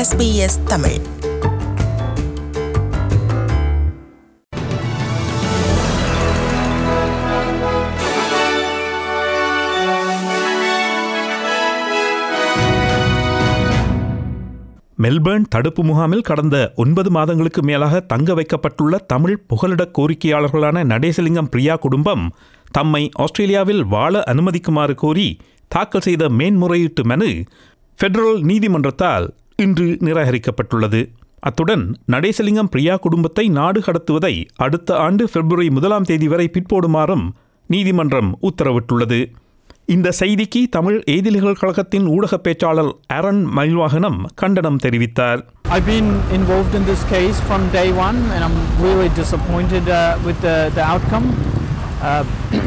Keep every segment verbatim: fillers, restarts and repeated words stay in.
S B S Tamil. Melbourne தடுப்பு முகாமில் கடந்த ஒன்பது மாதங்களுக்கு மேலாக தங்க வைக்கப்பட்டுள்ள தமிழ் புகலிட கோரிக்கையாளர்களான நடேசலிங்கம் பிரியா குடும்பம் தம்மை ஆஸ்திரேலியாவில் வாழ அனுமதிக்குமாறு கோரி தாக்கல் செய்த மேன்முறையீட்டு மனு ஃபெடரல் நீதிமன்றத்தால் இன்று நிராகரிக்கப்பட்டுள்ளது. அத்துடன் நடேசலிங்கம் பிரியா குடும்பத்தை நாடு கடத்துவதை அடுத்த ஆண்டு பிப்ரவரி முதலாம் தேதி வரை பிற்போடுமாறும் நீதிமன்றம் உத்தரவிட்டுள்ளது. இந்த செய்திக்கு தமிழ் எய்திலிகள் கழகத்தின் ஊடக பேச்சாளர் ஆரன் மயில்வாகனம் கண்டனம் தெரிவித்தார். I've been involved in this case from day one and I'm really disappointed uh, with the, the outcome. Uh,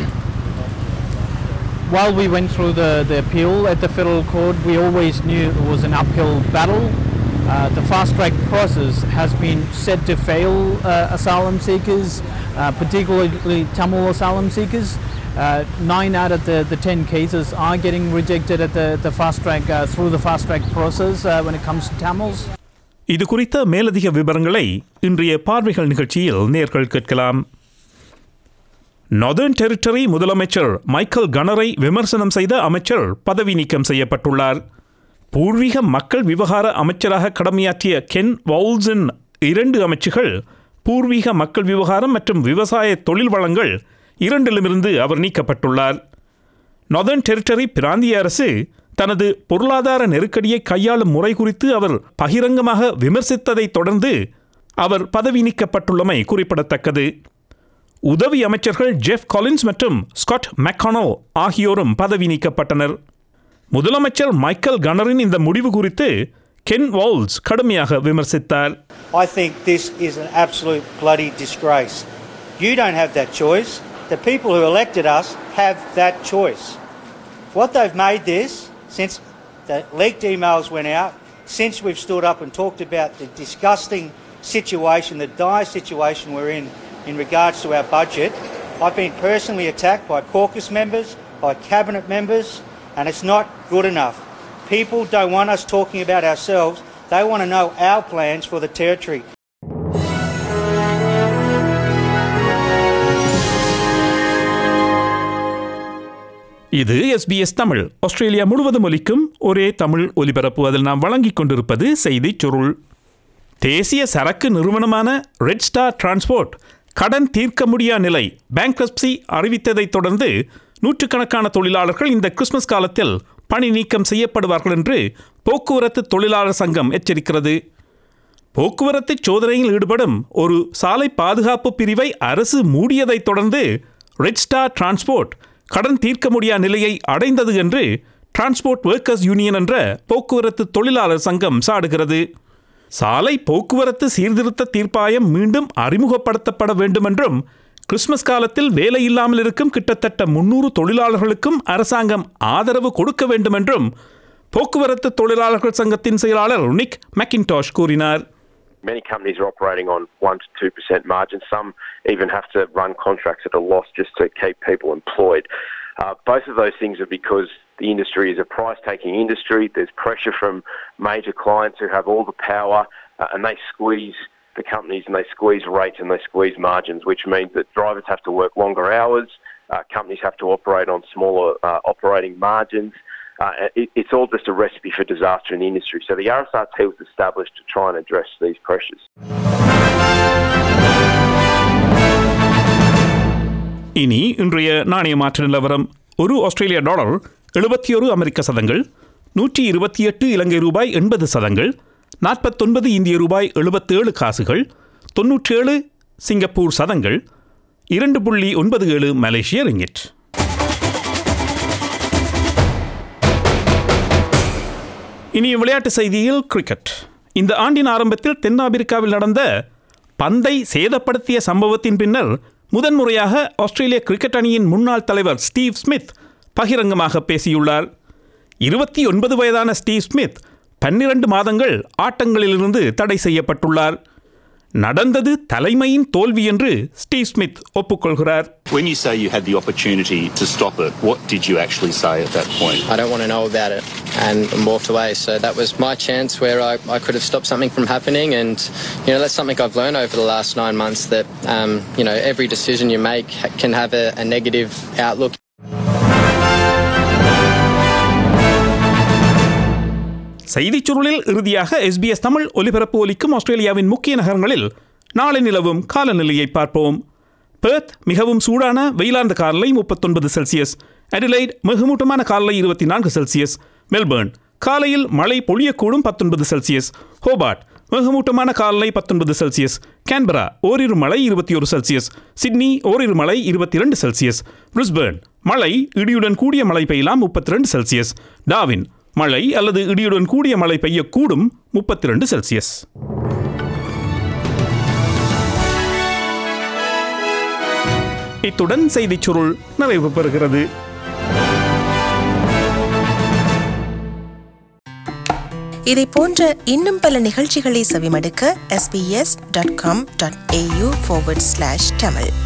while we went through the, the appeal at the federal court, we always knew it was an uphill battle. Uh, the fast-track process has been set to fail uh, asylum seekers, uh, particularly Tamil asylum seekers. Uh, nine out of the, the ten cases are getting rejected at the, the fast track uh, through the fast track process uh, when it comes to Tamils. இது குறித்த மேலதிக விவரங்களை இன்றைய பார்வைகள் நிகழ்ச்சியில் நேர்கள் கேட்கலாம். Northern Territory முதலமைச்சர் மைக்கேல் கனரை விமர்சனம் செய்த அமைச்சர் பதவி நீக்கம் செய்யப்பட்டுள்ளார். பூர்வீக மக்கள் விவகார அமைச்சராக கடமையாற்றிய கென் வவுல்ஸின் இரண்டு அமைச்சுகள் பூர்வீக மக்கள் விவகாரம் மற்றும் விவசாய தொழில் வளங்கள் இரண்டிலுமிருந்து அவர் நீக்கப்பட்டுள்ளார். நார்தர்ன் டெரிட்டரி பிராந்திய அரசு தனது பொருளாதார நெருக்கடியை கையாளும் முறை குறித்து அவர் பகிரங்கமாக விமர்சித்ததைத் தொடர்ந்து அவர் பதவி நீக்கப்பட்டுள்ளமை குறிப்பிடத்தக்கது. உதவி அமைச்சர்கள் ஜெஃப் காலின்ஸ் மற்றும் ஸ்காட் மெக்கானோ ஆகியோரும் பதவி நீக்கப்பட்டனர். முதலமைச்சர் மைக்கேல் கனரின் இந்த முடிவு குறித்து கென் வவுல்ஸ் கடுமையாக விமர்சித்தார். I think this is an absolute bloody disgrace. You don't have that choice. The people who elected us have that choice. What they've made this, since the leaked emails went out, since we've stood up and talked about the disgusting situation, the dire situation we're in in regards to our budget, I've been personally attacked by caucus members, by cabinet members, and it's not good enough. People don't want us talking about ourselves. They want to know our plans for the territory. இது S B S Tamil, Australia முழுவதும் ஒலிக்கும் ஒரே தமிழ் ஒலிபரப்பு. அதில் நாம் வழங்கிக் கொண்டிருப்பது செய்திச் சுருள். தேசிய சரக்கு நிறுவனமான ரெட் ஸ்டார் டிரான்ஸ்போர்ட் கடன் தீர்க்க முடியா நிலை பேங்க்ரப்சி அறிவித்ததைத் தொடர்ந்து நூற்றுக்கணக்கான தொழிலாளர்கள் இந்த கிறிஸ்துமஸ் காலத்தில் பணி நீக்கம் செய்யப்படுவார்கள் என்று போக்குவரத்து தொழிலாளர் சங்கம் எச்சரிக்கிறது. போக்குவரத்து சோதனையில் ஈடுபடும் ஒரு சாலை பாதுகாப்பு பிரிவை அரசு மூடியதைத் தொடர்ந்து ரெட் ஸ்டார் டிரான்ஸ்போர்ட் கடன் தீர்க்க முடியா நிலையை அடைந்தது என்று டிரான்ஸ்போர்ட் ஒர்க்கர்ஸ் யூனியன் என்ற போக்குவரத்து தொழிலாளர் சங்கம் சாடுகிறது. சாலை போக்குவரத்து சீர்திருத்த தீர்ப்பாயம் மீண்டும் அறிமுகப்படுத்தப்பட வேண்டும் என்றும் கிறிஸ்துமஸ் காலத்தில் வேலை இல்லாமல் இருக்கும் கிட்டத்தட்ட முன்னூறு தொழிலாளர்களுக்கும் அரசாங்கம் ஆதரவு கொடுக்க வேண்டும் என்றும் போக்குவரத்து தொழிலாளர்கள் சங்கத்தின் செயலாளர் நிக் மெக்கின்டாஷ் கூறினார். Many companies are operating on one to two percent margins. Some even have to run contracts at a loss just to keep people employed. Uh, both of those things are because the industry is a price-taking industry. There's pressure from major clients who have all the power uh, and they squeeze the companies and they squeeze rates and they squeeze margins, which means that drivers have to work longer hours, uh, companies have to operate on smaller uh, operating margins. Uh, it, it's all just a recipe for disaster in the industry. So the R S R T was established to try and address these pressures. இனி இன்றைய நாணய மாற்று நிலவரம். ஒரு ஆஸ்திரேலிய dollar எழுபத்தி ஒரு அமெரிக்க சதங்கள், நூற்றி இருபத்தி எட்டு இலங்கை ரூபாய் எண்பது சதங்கள், நாற்பத்தொன்பது இந்திய ரூபாய் எழுபத்தேழு காசுகள், தொன்னூற்றேழு சிங்கப்பூர் சதங்கள், இரண்டு புள்ளி ஒன்பது ஏழு மலேசிய ரிங்கிட். இனி விளையாட்டு செய்தியில் கிரிக்கெட். இந்த ஆண்டின் ஆரம்பத்தில் தென்னாப்பிரிக்காவில் நடந்த பந்தை சேதப்படுத்திய சம்பவத்தின் பின்னர் முதன்முறையாக ஆஸ்திரேலிய கிரிக்கெட் அணியின் முன்னாள் தலைவர் ஸ்டீவ் ஸ்மித் பகிரங்கமாக பேசியுள்ளார். இருபத்தி ஒன்பது வயதான ஸ்டீவ் ஸ்மித் பன்னிரண்டு மாதங்கள் ஆட்டங்களிலிருந்து தடை செய்யப்பட்டுள்ளார். நடந்தது தலைமையின் தோல்வி என்று ஸ்டீவ் ஸ்மித் ஒப்புக்கொள்கிறார். When you say you had the opportunity to stop it, what did you actually say at that point? I don't want to know about it, and walked away. So that was my chance where I, I could have stopped something from happening, and you know that's something I've learned over the last nine months that um, you know every decision you make can have a, a negative outlook. செய்திச் சுருளில் இறுதியாக SBS Tamil ஒலிபரப்பு ஒலிக்கும் ஆஸ்திரேலியாவின் முக்கிய நகரங்களில் நாளை நிலவும் காலநிலையை பார்ப்போம். பெர்த் மிகவும் சூடான வெயிலார்ந்த காலை முப்பத்தொன்பது செல்சியஸ், அடிலைட் மிகமூட்டமான காலை இருபத்தி நான்கு செல்சியஸ், மெல்பர்ன் காலையில் மழை பொழியக்கூடும் பத்தொன்பது செல்சியஸ், ஹோபார்ட் மிகமூட்டமான காலை பத்தொன்பது செல்சியஸ், கேன்பரா ஓரிரு மழை இருபத்தி ஒரு செல்சியஸ், சிட்னி ஓரிரு மழை இருபத்தி இரண்டு செல்சியஸ், பிரிஸ்பேர்ன் மழை இடியுடன் கூடிய மழை பெய்யலாம் முப்பத்தி ரெண்டு செல்சியஸ், டார்வின் மழை அல்லது இடியுடன் கூடிய மழை பெய்யக்கூடும் முப்பத்தி இரண்டு செல்சியஸ். இத்துடன் செய்திச் சுருள் நிறைவு பெறுகிறது. இதை போன்ற இன்னும் பல நிகழ்ச்சிகளை செவிமடுக்க S B S dot com dot A U forward slash Tamil